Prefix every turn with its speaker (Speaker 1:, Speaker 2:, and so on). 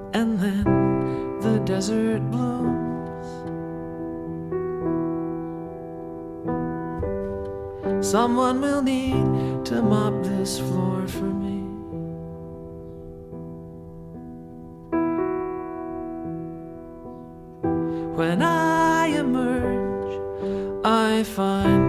Speaker 1: and then the desert blooms. Someone will need to mop this floor for me. When I emerge, I find